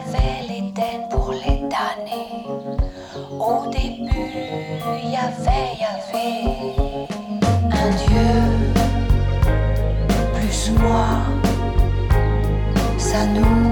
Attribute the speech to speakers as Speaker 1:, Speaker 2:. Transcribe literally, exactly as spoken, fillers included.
Speaker 1: avait l'Éden pour les damner. Au début, y avait, y avait un Dieu, plus moi, ça nous